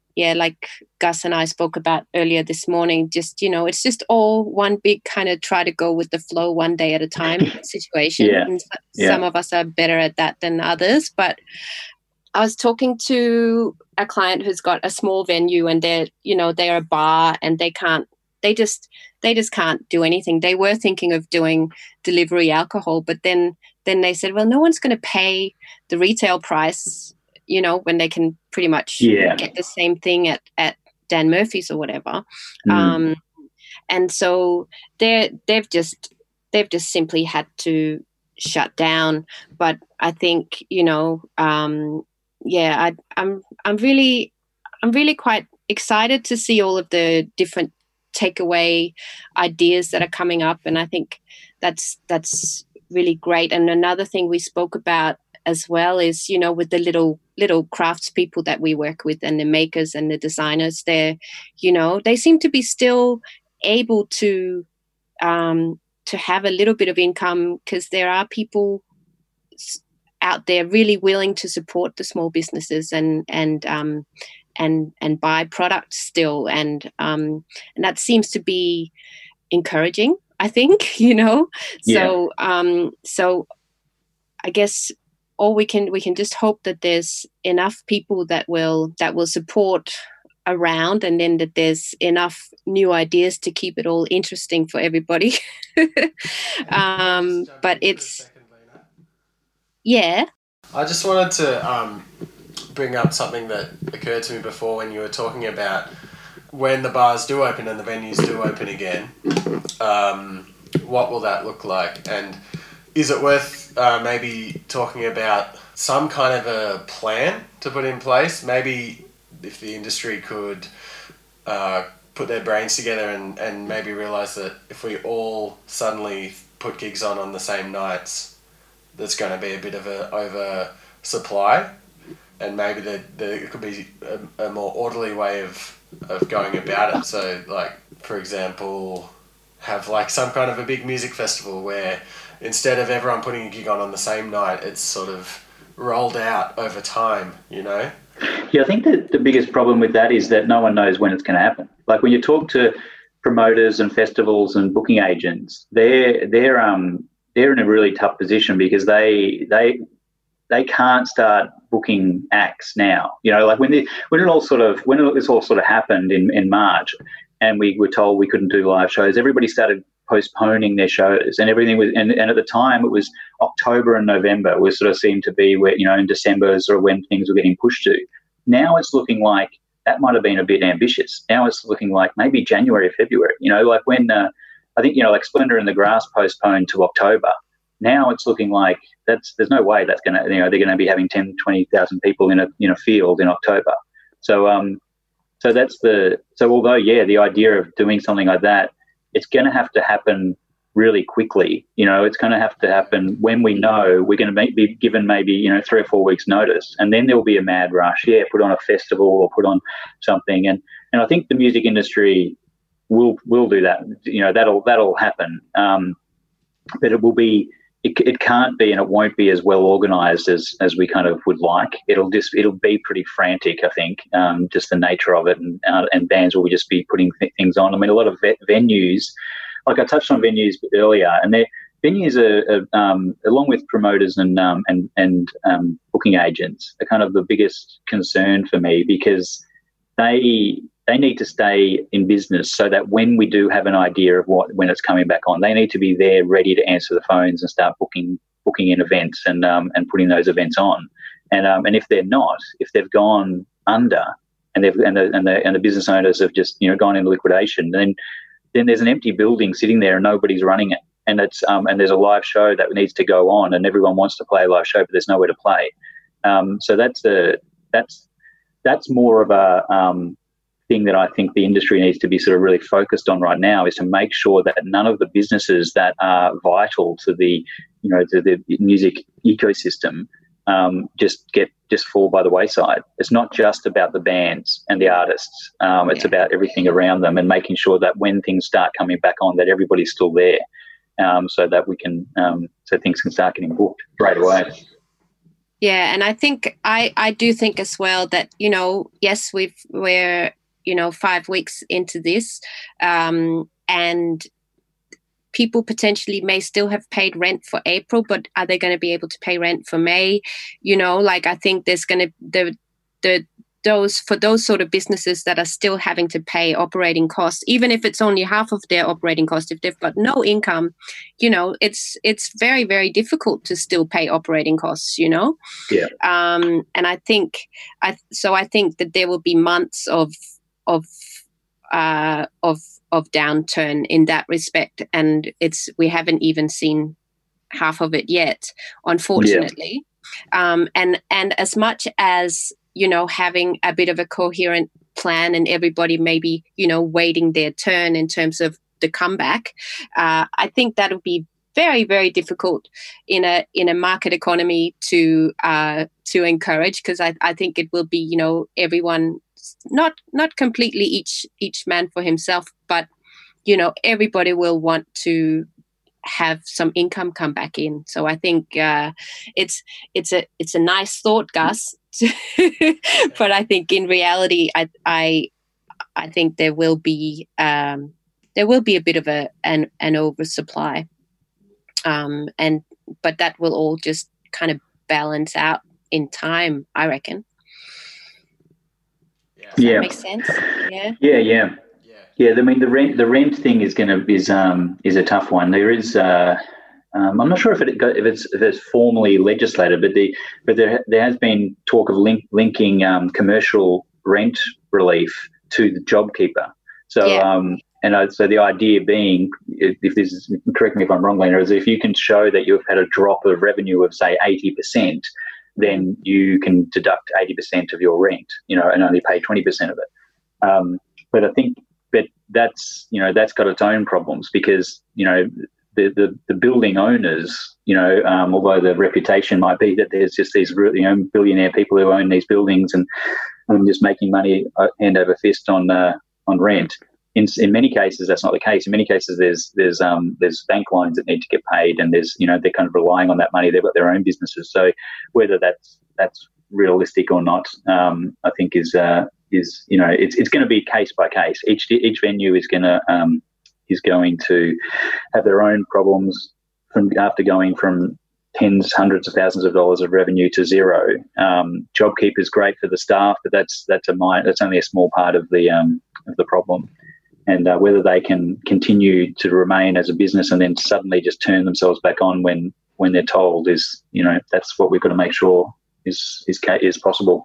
yeah, like Gus and I spoke about earlier this morning, just, you know, it's just all one big kind of try to go with the flow one day at a time situation. Yeah. And Yeah. some of us are better at that than others. But I was talking to a client who's got a small venue, and they're, you know, they're a bar, and they can't, they just, they just can't do anything. They were thinking of doing delivery alcohol, but then, then they said, well, no one's going to pay the retail price, you know, when they can pretty much Yeah. get the same thing at, at Dan Murphy's or whatever. Mm. Um, and so they're, they've just, they've just simply had to shut down. But I think, you know, um, yeah, I, I'm, I'm really, I'm really quite excited to see all of the different takeaway ideas that are coming up. And I think that's, that's really great. And another thing we spoke about as well is, you know, with the little little craftspeople that we work with, and the makers and the designers, they're, you know, they seem to be still able to um, to have a little bit of income, because there are people out there really willing to support the small businesses and and um, and and buy products still, and um, and that seems to be encouraging, I think, you know. Yeah. So um, so I guess. Or we can we can just hope that there's enough people that will that will support around, and then that there's enough new ideas to keep it all interesting for everybody. um, but it's yeah. I just wanted to um, bring up something that occurred to me before when you were talking about when the bars do open and the venues do open again. Um, what will that look like? And is it worth uh, maybe talking about some kind of a plan to put in place? Maybe if the industry could uh, put their brains together and, and maybe realise that if we all suddenly put gigs on on the same nights, there's going to be a bit of a oversupply, and maybe there, there could be a, a more orderly way of, of going about it. So, like, for example, have like some kind of a big music festival where instead of everyone putting a gig on on the same night, it's sort of rolled out over time, you know? Yeah, I think that the biggest problem with that is that no one knows when it's going to happen. Like when you talk to promoters and festivals and booking agents, they're they're um they're in a really tough position because they they they can't start booking acts now. You know, like when the when it all sort of when it, this all sort of happened in, in March, and we were told we couldn't do live shows, everybody started postponing their shows, and everything was, and, and at the time it was October and November was sort of seemed to be where, you know, in December sort of when things were getting pushed to. Now it's looking like that might have been a bit ambitious. Now it's looking like maybe January, February, you know, like when uh, I think, you know, like Splendour in the Grass postponed to October. Now it's looking like that's, there's no way that's going to, you know, they're going to be having ten, twenty thousand people in a, in a field in October. So, um, so that's the, so although, yeah, the idea of doing something like that, it's going to have to happen really quickly. You know, it's going to have to happen when we know we're going to be given maybe, you know, three or four weeks notice, and then there'll be a mad rush. Yeah, put on a festival or put on something. And, and I think the music industry will, will do that. You know, that'll, that'll happen. Um, but it will be, it, it can't be, and it won't be as well organised as, as we kind of would like. It'll just, it'll be pretty frantic, I think, um, just the nature of it, and uh, and bands will just be putting th- things on. I mean, a lot of ve- venues, like I touched on venues earlier, and they're, venues are, are um, along with promoters and um, and and um, booking agents, are kind of the biggest concern for me, because they they need to stay in business so that when we do have an idea of what when it's coming back on, they need to be there ready to answer the phones and start booking booking in events and um, and putting those events on. And um, and if they're not, if they've gone under and they've and the and the and the business owners have just, you know, gone into liquidation, then then there's an empty building sitting there and nobody's running it. And it's um, and there's a live show that needs to go on, and everyone wants to play a live show, but there's nowhere to play. Um, so that's a that's that's more of a um, thing that I think the industry needs to be sort of really focused on right now, is to make sure that none of the businesses that are vital to the, you know, to the music ecosystem um, just get just fall by the wayside. It's not just about the bands and the artists. Um, it's about everything around them, and making sure that when things start coming back on, that everybody's still there, um, so that we can um, so things can start getting booked right away. Yeah, and I think I, I do think as well that, you know, yes, we've we're you know five weeks into this, um, and people potentially may still have paid rent for April, but are they going to be able to pay rent for May? You know, like I think there's going to the the those for those sort of businesses that are still having to pay operating costs, even if it's only half of their operating cost, if they've got no income, you know, it's it's very, very difficult to still pay operating costs, you know. Yeah. Um, and I think I so I think that there will be months of of uh, of of downturn in that respect, and it's we haven't even seen half of it yet, unfortunately. Yeah. Um, and and as much as, you know, having a bit of a coherent plan and everybody maybe, you know, waiting their turn in terms of the comeback, uh, I think that'll be very, very difficult in a in a market economy to uh, to encourage, because I, I think it will be, you know, everyone not not completely each each man for himself, but, you know, everybody will want to have some income come back in. So I think uh, it's it's a it's a nice thought, Gus, but I think in reality, I I I think there will be um, there will be a bit of a an an oversupply, um, and but that will all just kind of balance out in time, I reckon. Yeah. Does yeah. that make sense? Yeah. Yeah. Yeah. Yeah, I mean the rent the rent thing is going to is um is a tough one. There is uh, um, I'm not sure if it got, if it's if it's formally legislated, but the but there there has been talk of link, linking um, commercial rent relief to the JobKeeper. So yeah. um and I, so the idea being, if, if this is, correct me if I'm wrong, Lena, is if you can show that you've had a drop of revenue of say eighty percent, then you can deduct eighty percent of your rent, you know, and only pay twenty percent of it. Um, but I think. But that's, you know, that's got its own problems because, you know, the, the, the building owners, you know, um, although the reputation might be that there's just these really, you know, billionaire people who own these buildings and, and just making money hand over fist on uh, on rent. In in many cases, that's not the case. In many cases, there's there's um there's bank loans that need to get paid, and there's, you know, they're kind of relying on that money. They've got their own businesses. So whether that's that's realistic or not, um, I think is. Uh, is, you know, it's it's going to be case by case. Each each venue is going to um, is going to have their own problems from after going from tens, hundreds of thousands of dollars of revenue to zero. Um, JobKeeper is great for the staff, but that's that's a that's only a small part of the um, of the problem. And uh, whether they can continue to remain as a business and then suddenly just turn themselves back on when when they're told is, you know, that's what we've got to make sure is is is possible.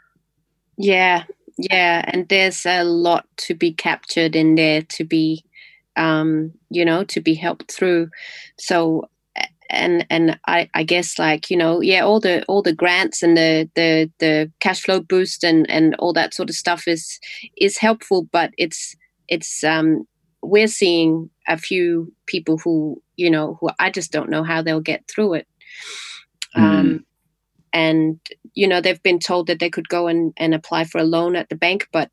Yeah. Yeah, and there's a lot to be captured in there to be, um, you know, to be helped through. So, and and I, I guess like, you know, yeah, all the all the grants and the the, the cash flow boost and, and all that sort of stuff is is helpful, but it's it's um, we're seeing a few people who, you know, who I just don't know how they'll get through it. Mm. Um, And, you know, they've been told that they could go and, and apply for a loan at the bank, but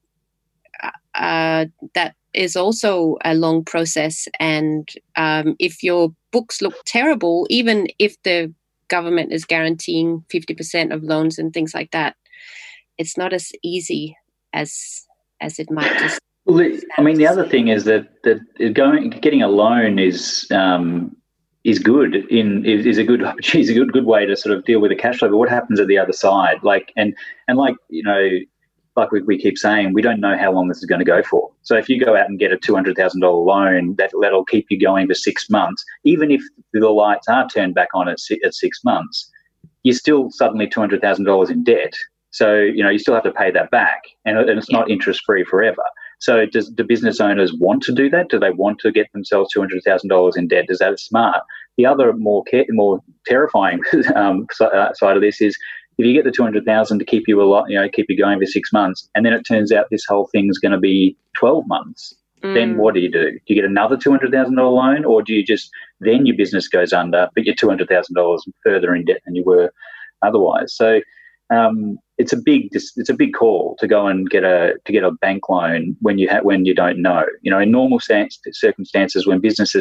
uh, that is also a long process. And um, if your books look terrible, even if the government is guaranteeing fifty percent of loans and things like that, it's not as easy as as it might just. Well, I mean, the other thing is that that going getting a loan is. Um, is good in is, is a good is a good good way to sort of deal with the cash flow. But what happens at the other side? Like and and like you know, like we, we keep saying, we don't know how long this is going to go for. So if you go out and get a two hundred thousand dollar loan, that that'll keep you going for six months. Even if the lights are turned back on at at six months, you're still suddenly two hundred thousand dollars in debt. So you know you still have to pay that back, and, and it's not interest free forever. So does do business owners want to do that? Do they want to get themselves two hundred thousand dollars in debt? Is that smart? The other more more terrifying um, side of this is if you get the two hundred thousand dollars to keep you a lot, you know, keep you going for six months, and then it turns out this whole thing's going to be twelve months. Mm. Then what do you do? Do you get another two hundred thousand dollars loan, or do you just then your business goes under, but you're two hundred thousand dollars further in debt than you were otherwise? So. Um, it's a big it's a big call to go and get a to get a bank loan when you ha- when you don't know. You know, in normal circumstances, when businesses get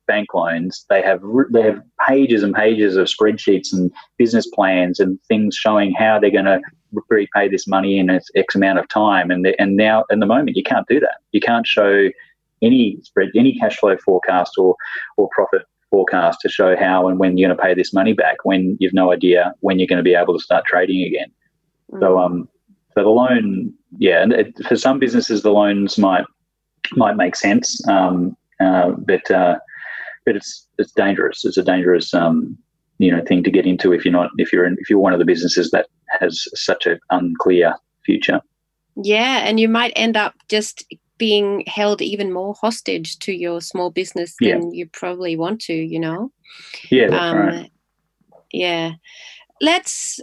bank loans, they have they have pages and pages of spreadsheets and business plans and things showing how they're going to repay this money in X amount of time. And the, and now, at the moment, you can't do that. You can't show any spread, any cash flow forecast or or profit forecast to show how and when you're going to pay this money back when you've no idea when you're going to be able to start trading again. Mm. So um, so the loan, yeah, and it, for some businesses the loans might might make sense, um, uh, but uh, but it's it's dangerous. It's a dangerous um, you know thing to get into if you're not if you're in, if you're one of the businesses that has such an unclear future. Yeah, and you might end up just being held even more hostage to your small business than yeah. you probably want to, you know? Yeah, that's um, right. Yeah. Let's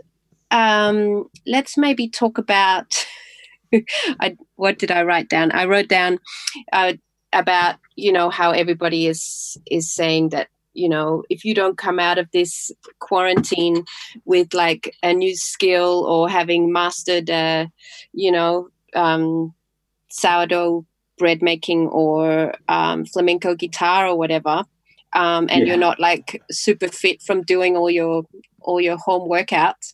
um, let's maybe talk about I, what did I write down? I wrote down uh, about, you know, how everybody is is saying that, you know, if you don't come out of this quarantine with like a new skill or having mastered, uh, you know, um, sourdough bread making or um, flamenco guitar or whatever, um, and yeah. you're not like super fit from doing all your all your home workouts.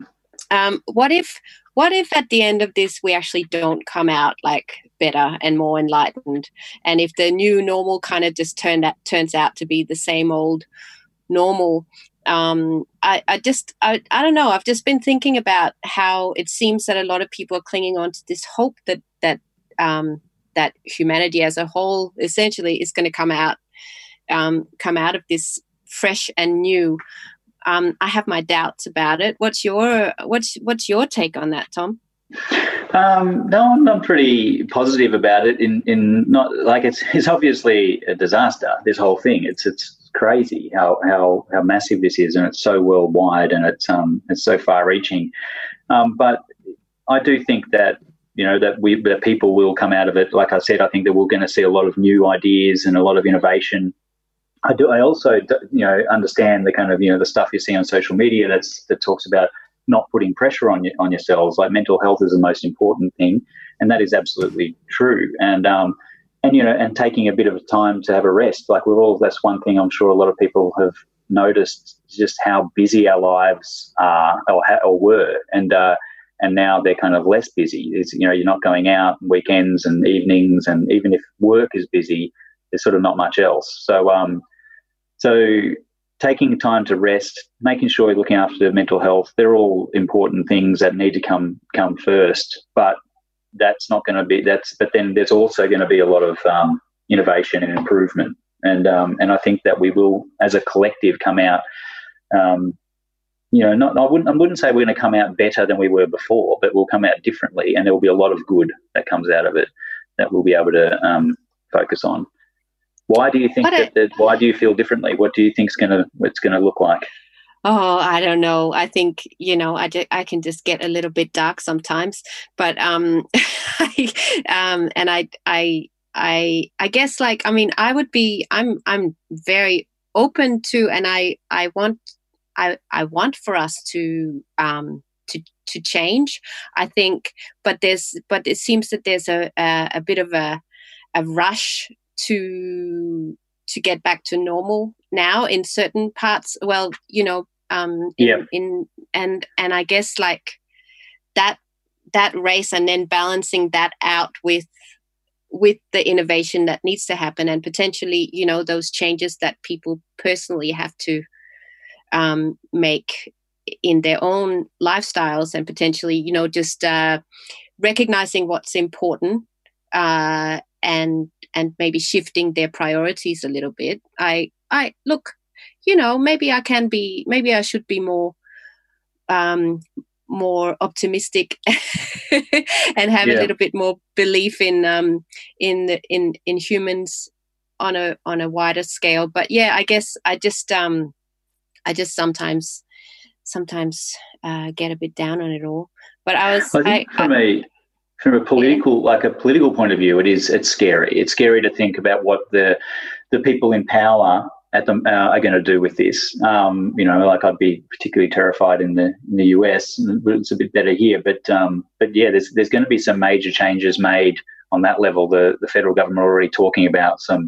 Um, what if what if at the end of this we actually don't come out like better and more enlightened, and if the new normal kind of just turned out, turns out to be the same old normal? Um, I, I just, I, I don't know. I've just been thinking about how it seems that a lot of people are clinging on to this hope that, that, um, that humanity as a whole essentially is going to come out, um, come out of this fresh and new. Um, I have my doubts about it. What's your, what's, what's your take on that, Tom? Um, no, I'm, I'm pretty positive about it. In, in not like it's, it's obviously a disaster. This whole thing. It's, it's crazy how, how, how massive this is, and it's so worldwide, and it's, um, it's so far-reaching. Um, but I do think that you know that we, that people will come out of it. Like I said, I think that we're going to see a lot of new ideas and a lot of innovation. I do. I also, you know, understand the kind of you know the stuff you see on social media that's that talks about not putting pressure on you, on yourselves. Like mental health is the most important thing, and that is absolutely true. And um, and you know, and taking a bit of time to have a rest. Like we're all. That's one thing I'm sure a lot of people have noticed, just how busy our lives are or, or were, and uh, and now they're kind of less busy. It's, you know, you're not going out weekends and evenings, and even if work is busy, there's sort of not much else. So um, so. Taking time to rest, making sure you're looking after mental health, they're all important things that need to come come first. But that's not going to be that's. But then there's also going to be a lot of um, innovation and improvement, and um, and I think that we will, as a collective, come out. Um, you know, not I wouldn't I wouldn't say we're going to come out better than we were before, but we'll come out differently, and there will be a lot of good that comes out of it that we'll be able to um, focus on. Why do you think that, that? Why do you feel differently? What do you think is gonna? What's gonna look like? Oh, I don't know. I think you know. I, just, I can just get a little bit dark sometimes, but um, I, um, and I I I I guess like I mean I would be. I'm I'm very open to, and I I want I I want for us to um to to change. I think, but there's but it seems that there's a a, a bit of a a rush to to get back to normal now in certain parts. Well, you know, um, in, yeah. in and and I guess like that that race, and then balancing that out with with the innovation that needs to happen, and potentially, you know, those changes that people personally have to um, make in their own lifestyles, and potentially, you know, just uh, recognizing what's important. Uh, and and maybe shifting their priorities a little bit. I I look, you know, maybe I can be, maybe I should be more um, more optimistic and have yeah. a little bit more belief in um in the, in in humans on a on a wider scale. But yeah, I guess I just um I just sometimes sometimes uh, get a bit down on it all. But I was I think I, for I, me. From a political, like a political point of view, it is it's scary. It's scary to think about what the the people in power at the uh, are going to do with this. Um, you know, like I'd be particularly terrified in the in the U S. It's a bit better here, but um, but yeah, there's there's going to be some major changes made on that level. The the federal government are already talking about some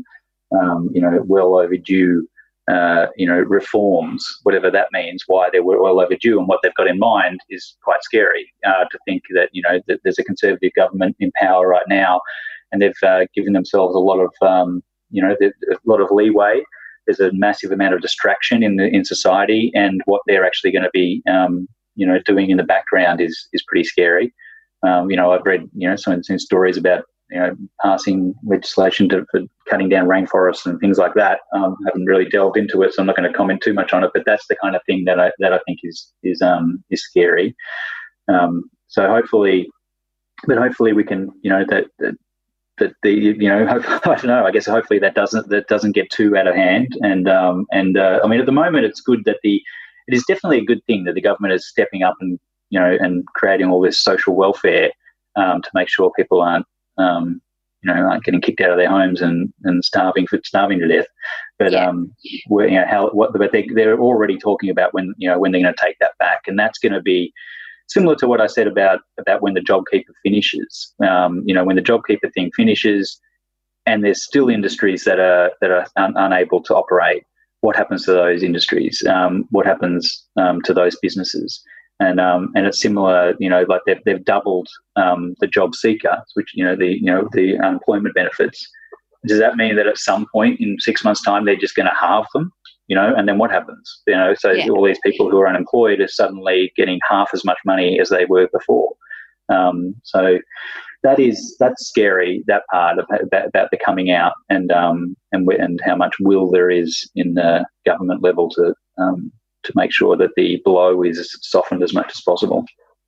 um, you know, well overdue, uh, you know, reforms, whatever that means, why they were well overdue and what they've got in mind is quite scary. Uh, to think that, you know, that there's a Conservative government in power right now, and they've uh, given themselves a lot of, um, you know, a lot of leeway. There's a massive amount of distraction in the in society, and what they're actually going to be, um, you know, doing in the background is is pretty scary. Um, you know, I've read, you know, some, some stories about, you know, passing legislation to, for cutting down rainforests and things like that. Um, I haven't really delved into it, so I'm not going to comment too much on it. But that's the kind of thing that I that I think is is um, is scary. Um, so hopefully, but hopefully we can, you know, that. that that the, you know, I don't know, I guess hopefully that doesn't that doesn't get too out of hand. And um, and uh, I mean, at the moment, it's good that the it is definitely a good thing that the government is stepping up and, you know, and creating all this social welfare um, to make sure people aren't um, you know, aren't getting kicked out of their homes and, and starving for starving to death. But yeah. um, where, you know, how what but they they're already talking about when, you know, when they're going to take that back, and that's going to be similar to what I said about about when the JobKeeper finishes. Um, you know, when the JobKeeper thing finishes, and there's still industries that are that are un- unable to operate. What happens to those industries? Um, what happens um, to those businesses? And um, and it's similar. You know, like they've they've doubled um, the job seeker, which, you know, the you know the unemployment benefits. Does that mean that at some point in six months' time they're just going to halve them? You know, and then what happens? You know, so yeah. all these people who are unemployed are suddenly getting half as much money as they were before. Um, so that is that's scary. That part of, about, about the coming out and um, and and how much will there is in the government level to um, to make sure that the blow is softened as much as possible.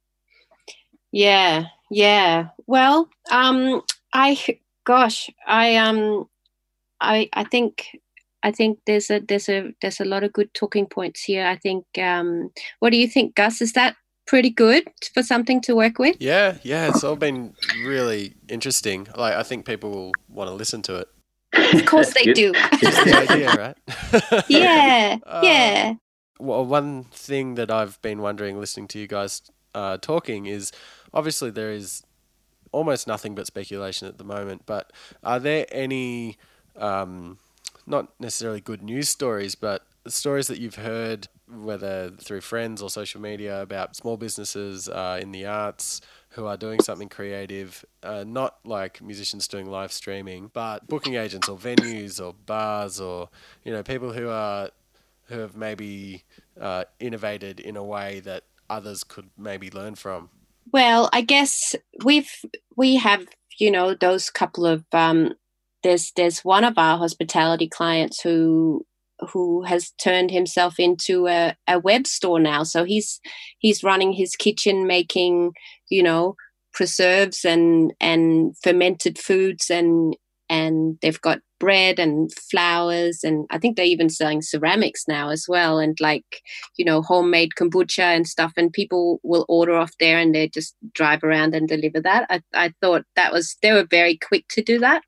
Yeah, yeah. Well, um, I gosh, I um, I I think. I think there's a there's a there's a lot of good talking points here. I think. Um, what do you think, Gus? Is that pretty good for something to work with? Yeah, yeah. It's all been really interesting. Like, I think people will want to listen to it. Of course they do. It's the idea, right? yeah, yeah. Um, well, one thing that I've been wondering, listening to you guys uh, talking, is obviously there is almost nothing but speculation at the moment. But are there any um, not necessarily good news stories, but stories that you've heard, whether through friends or social media, about small businesses uh, in the arts who are doing something creative, uh, not like musicians doing live streaming, but booking agents or venues or bars, or, you know, people who are who have maybe uh, innovated in a way that others could maybe learn from? Well, I guess we've we have, you know, those couple of um, There's there's one of our hospitality clients who who has turned himself into a, a web store now. So he's he's running his kitchen, making, you know, preserves and and fermented foods, and and they've got bread and flowers, and I think they're even selling ceramics now as well, and like, you know, homemade kombucha and stuff, and people will order off there and they just drive around and deliver that. I, I thought that was they were very quick to do that.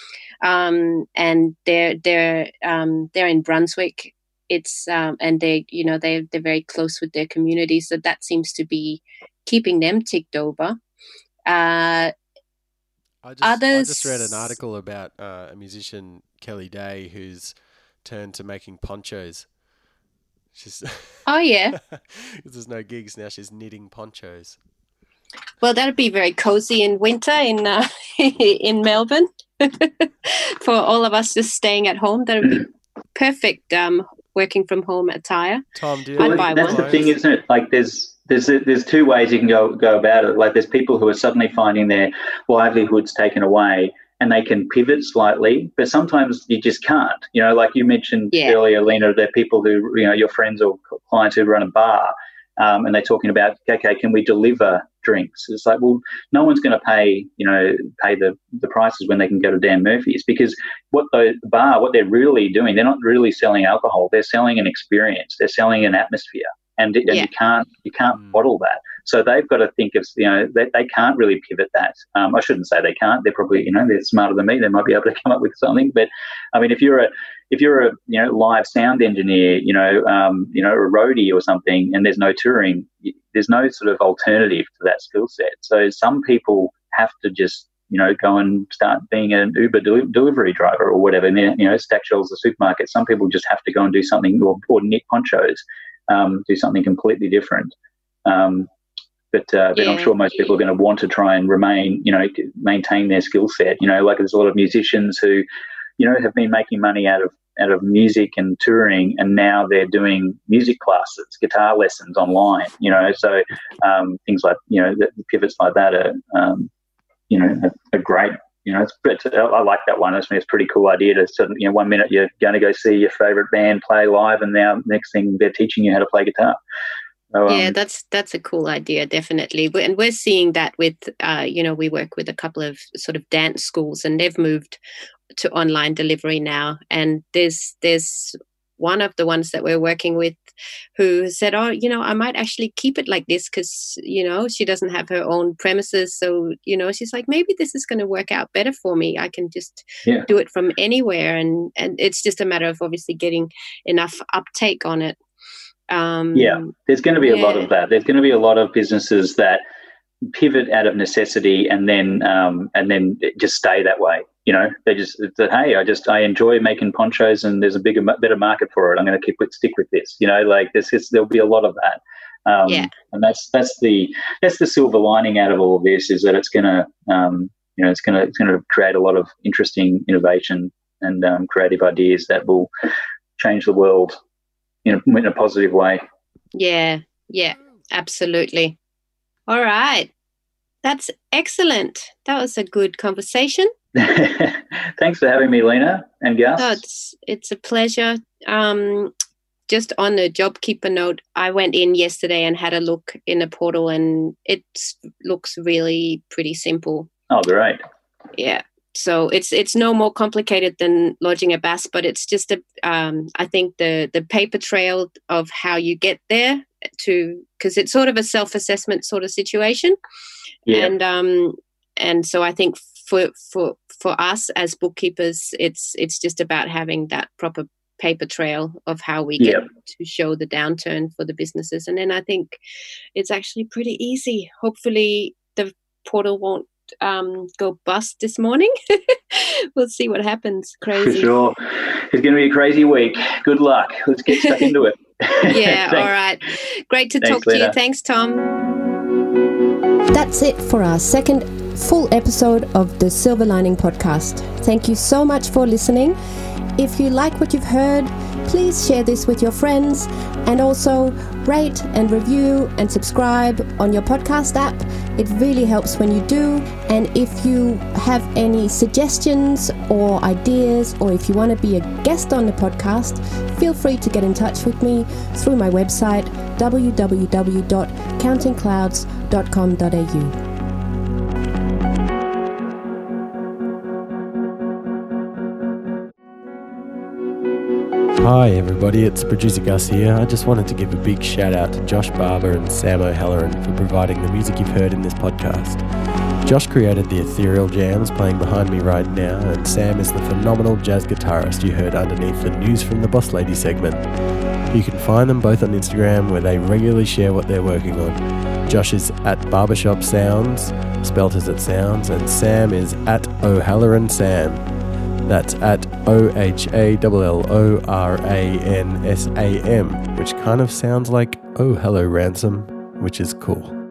Um, and they're they're um, they're in Brunswick. It's um, and they you know they they're very close with their community, so that seems to be keeping them ticked over. Uh, I just others, I just read an article about uh, a musician, Kelly Day, who's turned to making ponchos. She's oh yeah, because there's no gigs now. She's knitting ponchos. Well, that'd be very cozy in winter in uh, in Melbourne. For all of us just staying at home, that would be perfect um, working from home attire. Tom, do you well, I'd buy that's one. the thing, isn't it? Like there's there's there's two ways you can go go about it. Like there's people who are suddenly finding their livelihoods taken away, and they can pivot slightly, but sometimes you just can't. You know, like you mentioned Yeah. earlier, Lena, there are people who, you know, your friends or clients who run a bar, um, and they're talking about, okay, can we deliver drinks? It's like, well, no one's going to pay, you know, pay the, the prices when they can go to Dan Murphy's, because what the bar, what they're really doing, they're not really selling alcohol. They're selling an experience. They're selling an atmosphere, and, and Yeah. you can't you can't Mm. bottle that. So they've got to think of, you know, they, they can't really pivot that. Um, I shouldn't say they can't. They're probably, you know, they're smarter than me. They might be able to come up with something. But I mean, if you're a if you're a you know live sound engineer, you know, um, you know, a roadie or something, and there's no touring, there's no sort of alternative to that skill set. So some people have to just you know, go and start being an Uber del- delivery driver or whatever. And then, you know, stack shelves at the supermarket. Some people just have to go and do something, or, or knit ponchos, um, do something completely different. Um, but uh, then yeah. I'm sure most people are going to want to try and remain, you know, maintain their skill set. You know, like there's a lot of musicians who, you know, have been making money out of out of music and touring, and now they're doing music classes, guitar lessons online, you know, so um, things like, you know, the pivots like that are, um, you know, are, are great. You know, it's, it's, I like that one. I think it's a pretty cool idea to sort of, you know, one minute you're going to go see your favourite band play live, and now next thing they're teaching you how to play guitar. So, um, yeah, that's that's a cool idea, definitely. And we're seeing that with, uh, you know, we work with a couple of sort of dance schools, and they've moved to online delivery now. And there's there's one of the ones that we're working with who said, oh, you know, I might actually keep it like this because, you know, she doesn't have her own premises. So, you know, she's like, maybe this is going to work out better for me. I can just yeah. do it from anywhere. And, and it's just a matter of obviously getting enough uptake on it. Um, yeah, there's going to be yeah. a lot of that. There's going to be a lot of businesses that pivot out of necessity and then um, and then just stay that way. You know, they just that hey, I just I enjoy making ponchos, and there's a bigger, better market for it. I'm going to keep it, stick with this. You know, like this is there'll be a lot of that. Um, yeah. And that's that's the that's the silver lining out of all of this, is that it's going to um, you know it's going to it's going to create a lot of interesting innovation and um, creative ideas that will change the world in a, in a positive way. Yeah, yeah, absolutely. All right. That's excellent. That was a good conversation. Thanks for having me, Lena and Gus. Oh, it's, it's a pleasure. Um, just on a JobKeeper note, I went in yesterday and had a look in the portal, and it looks really pretty simple. Oh, great. Yeah. So it's it's no more complicated than lodging a B A S, but it's just a um, I think the the paper trail of how you get there to, because it's sort of a self-assessment sort of situation, yeah. and um and so I think for for for us as bookkeepers, it's it's just about having that proper paper trail of how we get yeah. to show the downturn for the businesses, and then I think it's actually pretty easy. Hopefully, the portal won't um go bust this morning. We'll see what happens. Crazy. For sure. It's going to be a crazy week. Good luck. Let's get stuck into it. Yeah, all right. Great to Thanks, talk to Lena. you. Thanks, Tom. That's it for our second full episode of the Silver Lining Podcast. Thank you so much for listening. If you like what you've heard, please share this with your friends, and also rate and review and subscribe on your podcast app. It really helps when you do. And if you have any suggestions or ideas, or if you want to be a guest on the podcast, feel free to get in touch with me through my website, w w w dot counting clouds dot com dot a u. Hi everybody, it's producer Gus here. I just wanted to give a big shout out to Josh Barber and Sam O'Halloran for providing the music you've heard in this podcast. Josh created the ethereal jams playing behind me right now, and Sam is the phenomenal jazz guitarist you heard underneath the News from the Boss Lady segment. You can find them both on Instagram, where they regularly share what they're working on. Josh is at Barbershop Sounds, spelt as it sounds, and Sam is at O'Halloran Sam. That's at O H A L L O R A N S A M, which kind of sounds like Oh Hello Ransom, which is cool.